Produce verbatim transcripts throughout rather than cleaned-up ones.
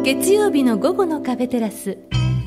月曜日の午後の壁テラス、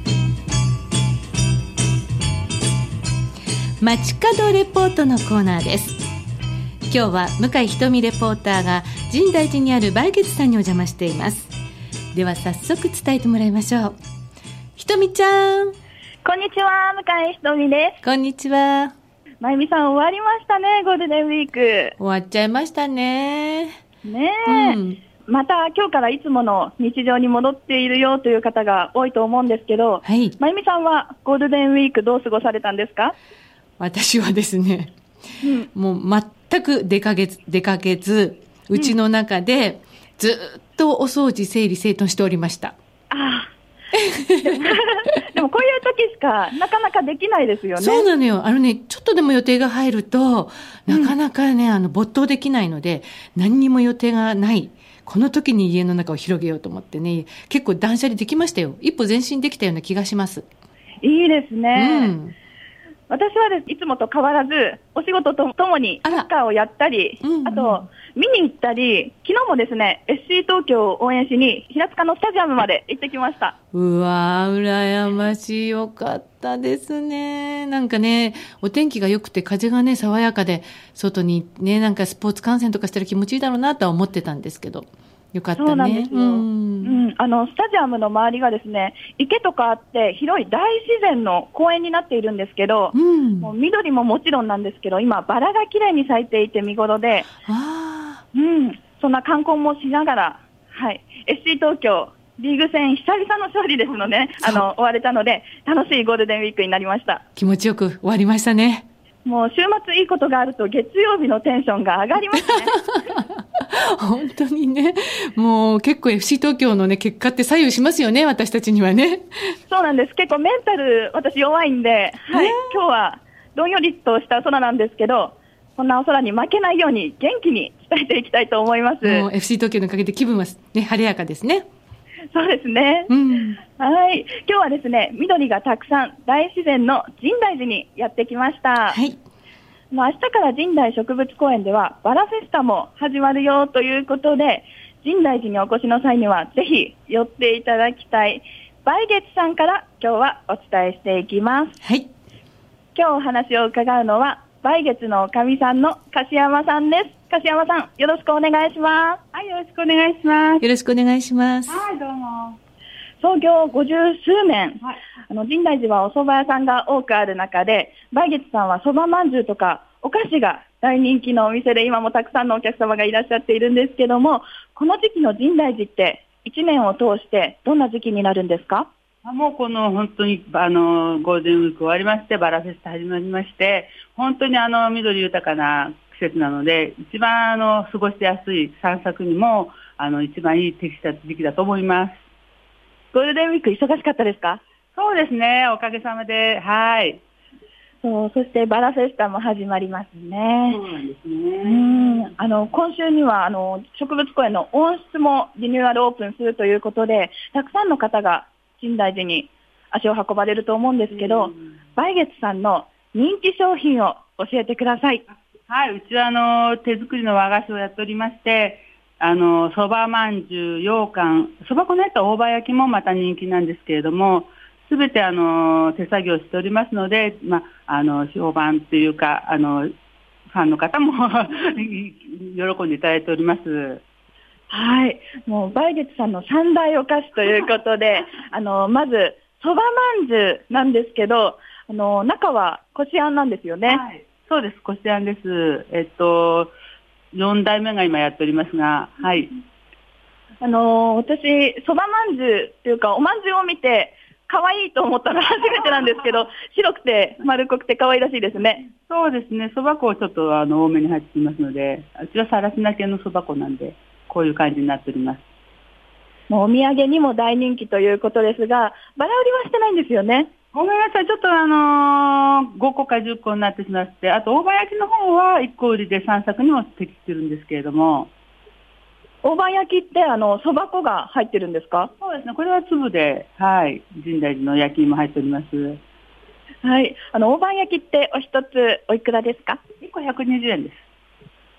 街角レポートのコーナーです。今日は向井ひとみレポーターが深大寺にある梅月さんにお邪魔しています。では早速伝えてもらいましょう。ひとみちゃん、 こんにちは、向井ひとみです。 こんにちは。 まゆみさん、終わりましたね、ゴールデンウィーク。 終わっちゃいましたね。 ねえ、うん、また今日からいつもの日常に戻っているよという方が多いと思うんですけど、はい、まゆみさんはゴールデンウィークどう過ごされたんですか？ 私はですね、うん、もう全く出かけず、出かけず、うちの中でずっとお掃除、整理整頓しておりました。 ああでも、でもこういう時しかなかなかできないですよね。 そうなのよ。あのね、ちょっとでも予定が入ると、なかなかね、うん、あの、没頭できないので、何にも予定がない。この時に家の中を広げようと思ってね、結構断捨離できましたよ。一歩前進できたような気がします。 いいですね。うん、私はです、いつもと変わらず、お仕事とともにサッカーをやったり、あ,、うんうん、あと、見に行ったり、昨日もですね、エフシー 東京を応援しに、平塚のスタジアムまで行ってきました。 うわー、羨ましい。よかったですね。なんかね、お天気が良くて、風がね、爽やかで、外にね、なんかスポーツ観戦とかしたら気持ちいいだろうなとは思ってたんですけど。よかったね。 そうなんですよ。うん、うん、あのスタジアムの周りがですね、池とかあって広い大自然の公園になっているんですけど、うん、もう緑ももちろんなんですけど、今バラが綺麗に咲いていて見頃で、あ、うん、そんな観光もしながら、はい、エフシー 東京リーグ戦久々の勝利ですので、あの終われたので楽しいゴールデンウィークになりました。 気持ちよく終わりましたね。 もう週末いいことがあると月曜日のテンションが上がりますね。 本当にね、もう結構 エフシー 東京のね、結果って左右しますよね、私たちにはね。 そうなんです。結構メンタル私弱いんで、はい、今日はどんよりとした空なんですけど、こんなお空に負けないように元気に伝えていきたいと思います。 もう エフシー 東京のおかげで気分はね、晴れやかですね。 そうですね、うん、はい。今日はですね、緑がたくさん大自然の深大寺にやってきました。はい。明日から深大植物公園ではバラフェスタも始まるよということで、深大寺にお越しの際にはぜひ寄っていただきたい梅月さんから今日はお伝えしていきます。はい。今日お話を伺うのは梅月のおかみさんの樫山さんです。樫山さん、よろしくお願いします。 はい、よろしくお願いします。 よろしくお願いします。 はい、どうも。 創業ごじゅうすうねん、はい、あの深大寺はお蕎麦屋さんが多くある中で、梅月さんは蕎麦まんじゅうとかお菓子が大人気のお店で、今もたくさんのお客様がいらっしゃっているんですけども、この時期の深大寺っていちねんを通してどんな時期になるんですか？ もうこの本当にあのゴールデンウィーク終わりまして、バラフェスタ始まりまして、本当にあの緑豊かな季節なので、一番あの過ごしやすい散策にもあの一番いい適した時期だと思います。 ゴールデンウィーク忙しかったですか？ そうですね、おかげさまで、はい。 そう、そしてバラフェスタも始まりますね。 そうなんですね。 うん、あの今週にはあの植物公園の温室もリニューアルオープンするということで、たくさんの方が深大寺に足を運ばれると思うんですけど、梅月さんの人気商品を教えてください。 はい、うちはあの手作りの和菓子をやっておりまして、あのそばまんじゅう、羊羹、そば粉のやった大葉焼きもまた人気なんですけれども、すべてあの手作業しておりますので、まあの評判というか、あのファンの方も喜んでいただいております。 はい、もう梅月さんの三大お菓子ということで、あのまずそばまんじゅうなんですけど、あの中はこしあんなんですよね。 はい、そうです、こしあんです。えっとよん代目が今やっておりますが、はい。 あの私そばまんじゅうというかおまんじゅうを見て可愛いと思ったのは初めてなんですけど、白くて丸っこくて可愛らしいですね。 そうですね、そば粉をちょっとあの多めに入っていますので、うちはさらしな系のそば粉なんで、こういう感じになっております。 もうお土産にも大人気ということですが、バラ売りはしてないんですよね。 ごめんなさい、ちょっとあのー、ごこかじゅっこになってしまって、あと大葉焼きの方はいっこ売りで散策にも適してるんですけれども。 大葉焼きってあのそば粉が入ってるんですか？ そうですね、これは粒で、はい、深大寺の焼き芋入っております。 はい、あの大葉焼きってお一つおいくらですか？ いっこひゃくにじゅうえんです。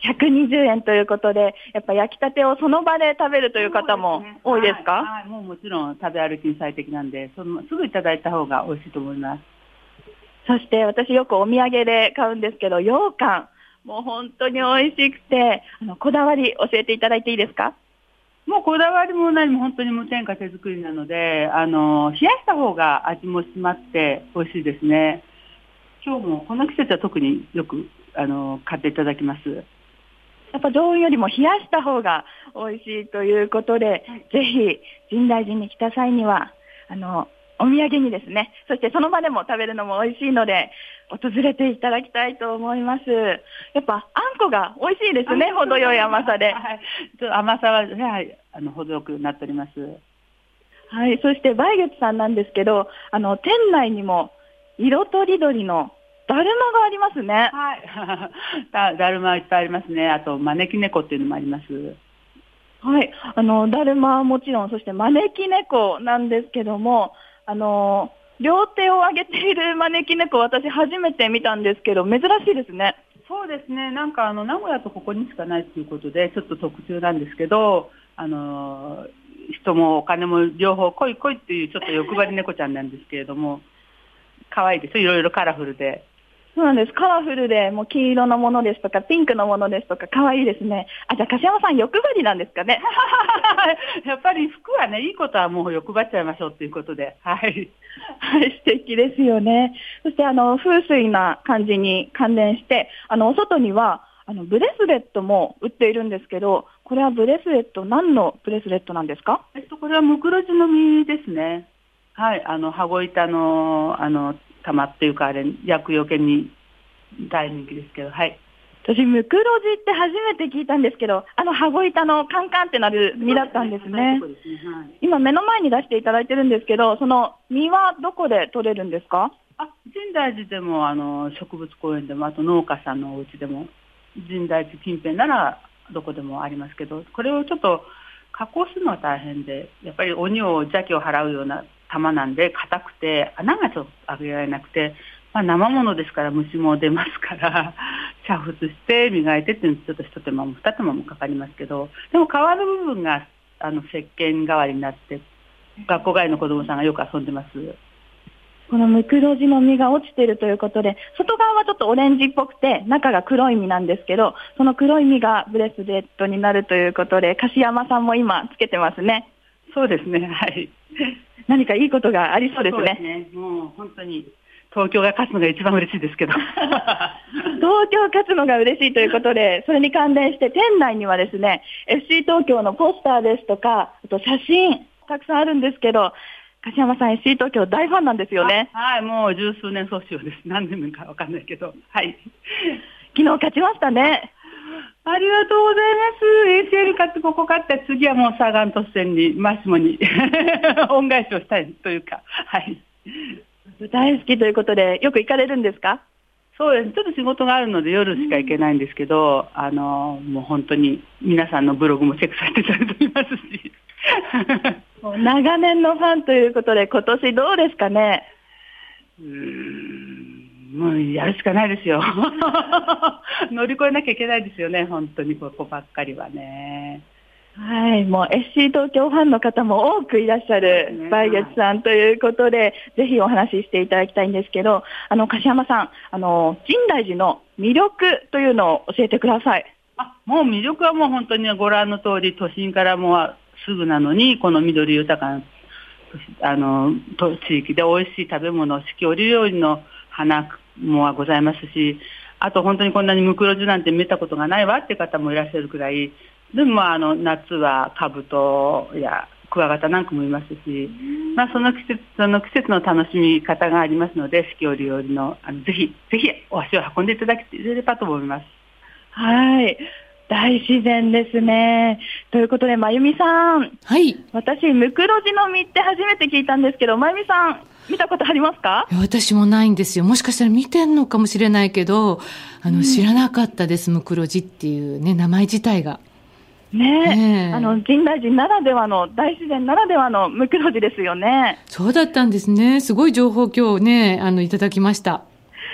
ひゃくにじゅうえんということで、やっぱ焼きたてをその場で食べるという方も多いですか？ はい、はい、もうもちろん食べ歩きに最適なんで、そのすぐいただいた方が美味しいと思います。 そして私よくお土産で買うんですけど、羊羹、もう本当に美味しくて、あのこだわり教えていただいていいですか？ もうこだわりも何も本当に無添加手作りなので、あの冷やした方が味も締まって美味しいですね。今日もこの季節は特によくあの買っていただきます。 やっぱ常温よりも冷やした方が美味しいということで、はい、ぜひ深大寺に来た際にはあのお土産にですね、そしてその場でも食べるのも美味しいので訪れていただきたいと思います。やっぱあんこが美味しいですね。程よい甘さで、 はい、ちょっと甘さは、はい、あの程よくなっております。 はい、そして梅月さんなんですけど、あの店内にも色とりどりのだるまがありますね。 はい、だ, だるまいっぱいありますね。あと招き猫っていうのもあります。 はい、あのだるまはもちろん、そして招き猫なんですけども、あの両手を上げている招き猫、私初めて見たんですけど珍しいですね。 そうですね、なんかあの名古屋とここにしかないということでちょっと特注なんですけど、あの人もお金も両方来い来いっていうちょっと欲張り猫ちゃんなんですけれども、可愛いですよ。いろいろカラフルで。 そうなんです。カラフルで、もう黄色のものですとかピンクのものですとか可愛いですね。あ、じゃあ柏山さん欲張りなんですかね。 やっぱり服はね、いいことはもう欲張っちゃいましょうということで、はい、 はい、素敵ですよね。そしてあの風水な感じに関連して、あのお外にはあのブレスレットも売っているんですけど、これはブレスレット、何のブレスレットなんですか？ えっとこれはムクロジの実ですね。はい、あの羽子板のあの玉っていうか、あれ厄除けに大人気ですけど、はい。 私ムクロジって初めて聞いたんですけど、あの羽子板のカンカンってなる実だったんですね。 そうですね、はい、 今目の前に出していただいてるんですけど、その実はどこで取れるんですか？ あ、深大寺でもあの植物公園でも、あと農家さんのお家でも、深大寺近辺ならどこでもありますけど、これをちょっと加工するのは大変で、やっぱり鬼を邪気を払うような玉なんで硬くて穴がちょっと開けられなくて、まあ、生物ですから虫も出ますから煮沸して磨いてっていうのはちょっと一手間も二手間もかかりますけど、でも皮の部分があの石鹸代わりになって学校帰りの子どもさんがよく遊んでます。 このムクロジの実が落ちているということで、外側はちょっとオレンジっぽくて中が黒い実なんですけど、その黒い実がブレスレットになるということで、柏山さんも今つけてますね。 そうですね、はい。 何かいいことがありそうですね。 そうですね、もう本当に東京が勝つのが一番嬉しいですけど東京勝つのが嬉しいということで、それに関連して店内にはですね エフシー 東京のポスターですとか、あと写真たくさんあるんですけど、柏山さん エフシー 東京大ファンなんですよね。 はい、もう十数年総称です。何年目か分かんないけど、はい。 昨日勝ちましたね。 ありがとうございます。エーシーエル 勝ってここ勝って、次はもうサガン鳥栖戦にマシモに恩返しをしたいというか、はい。 大好きということで、よく行かれるんですか？ そうです。ちょっと仕事があるので夜しか行けないんですけど、うん、あのもう本当に皆さんのブログもチェックさせていただいておりますしもう長年のファンということで、今年どうですかね？ うーん、もうやるしかないですよ乗り越えなきゃいけないですよね、本当にここばっかりはね。 はい、もう エフシー 東京ファンの方も多くいらっしゃる梅月さんということで、ぜひお話ししていただきたいんですけど、あの柏山さん、あの深大寺の魅力というのを教えてください。 あ、もう魅力はもう本当にご覧の通り、都心からもうすぐなのに、この緑豊かなあの地域で美味しい食べ物、四季折々の花もございますし、あと本当にこんなにムクロジなんて見たことがないわっていう方もいらっしゃるくらいでも、あの夏はカブトやクワガタなんかもいますし、まあ、その季節その季節の楽しみ方がありますので、四季折々のあのぜひぜひお足を運んでいただければと思います。 はい、大自然ですね。ということで、まゆみさん、 はい、 私ムクロジの実って初めて聞いたんですけど、まゆみさん見たことありますか？ 私もないんですよ。もしかしたら見てんのかもしれないけど、あの、うん、知らなかったです。ムクロジっていうね、名前自体がねえ、あの深大寺ならではの、大自然ならではのムクロジですよね。 そうだったんですね。すごい情報今日ね、あのいただきました。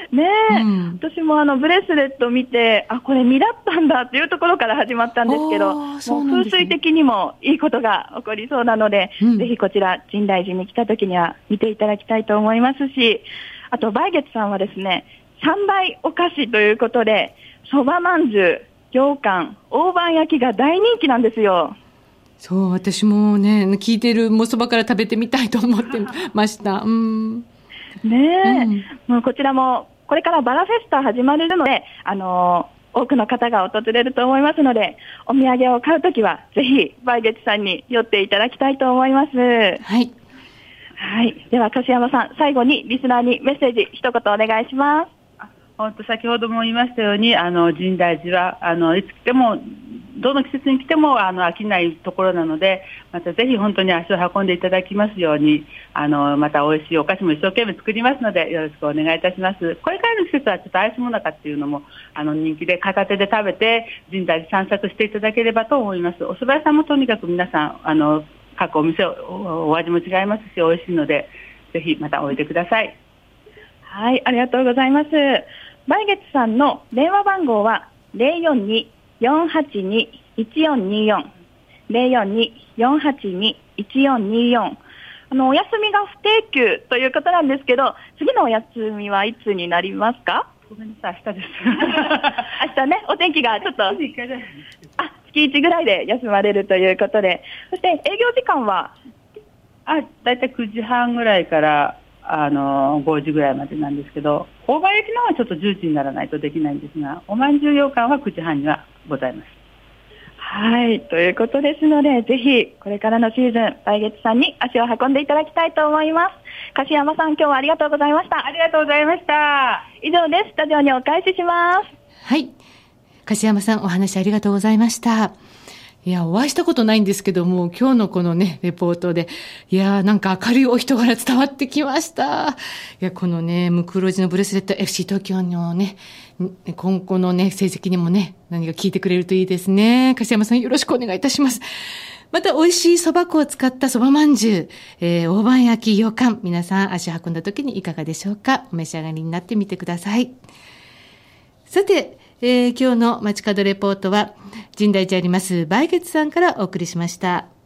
ねえ、うん、私もあのブレスレット見て、あ、これ実だったんだっていうところから始まったんですけど、もう風水的にもいいことが起こりそうなので、うん、ぜひこちら深大寺に来た時には見ていただきたいと思いますし、あと梅月さんはですね、三大お菓子ということで、そばまんじゅう、羊羹、大判焼きが大人気なんですよ。 そう、私もね、聞いてるもそばから食べてみたいと思ってました。うん。 ねえ、うん、もうこちらもこれからバラフェスタ始まるので、あのー、多くの方が訪れると思いますので、お土産を買うときはぜひ梅月さんに寄っていただきたいと思います。はい。はい。では樫山さん、最後にリスナーにメッセージ一言お願いします。 本当先ほども言いましたように、あの深大寺はあのいつ来てもどの季節に来てもあの飽きないところなので、またぜひ本当に足を運んでいただきますように、あのまた美味しいお菓子も一生懸命作りますのでよろしくお願いいたします。これからの季節はちょっとアイスモナカっていうのもあの人気で、片手で食べて深大寺散策していただければと思います。お蕎麦屋さんもとにかく皆さんあの各お店 お, お味も違いますし美味しいので、ぜひまたおいでください。 はい、ありがとうございます。梅月さんの電話番号は ゼロよんに よんはちに いちよんによん ゼロよんに よんはちに いちよんによん、あのお休みが不定休ということなんですけど、次のお休みはいつになりますか？ ごめんなさい、明日です。 明日ね、お天気がちょっとあ月いちぐらいで休まれるということで、そして営業時間はあだいたいくじはんぐらいからあのごじぐらいまでなんですけど、大判焼きの方はちょっとじゅうじにならないとできないんですが、おまんじゅう羊羹はくじはんにはございます。 はい、ということですので、ぜひこれからのシーズン梅月さんに足を運んでいただきたいと思います。樫山さん、今日はありがとうございました。 ありがとうございました。 以上です。スタジオにお返しします。 はい、樫山さん、お話ありがとうございました。いや、お会いしたことないんですけども、今日のこのね、レポートで、いや、なんか明るいお人柄伝わってきました。いや、このね、ムクロジのブレスレット エフシー 東京のね、今後のね、成績にもね、何か聞いてくれるといいですね。樫山さん、よろしくお願いいたします。また、美味しい蕎麦粉を使った蕎麦まんじゅう、えー、大判焼き、羊羹、皆さん足運んだ時にいかがでしょうか。お召し上がりになってみてください。さて、えー、今日の街角レポートは、深大寺あります梅月さんからお送りしました。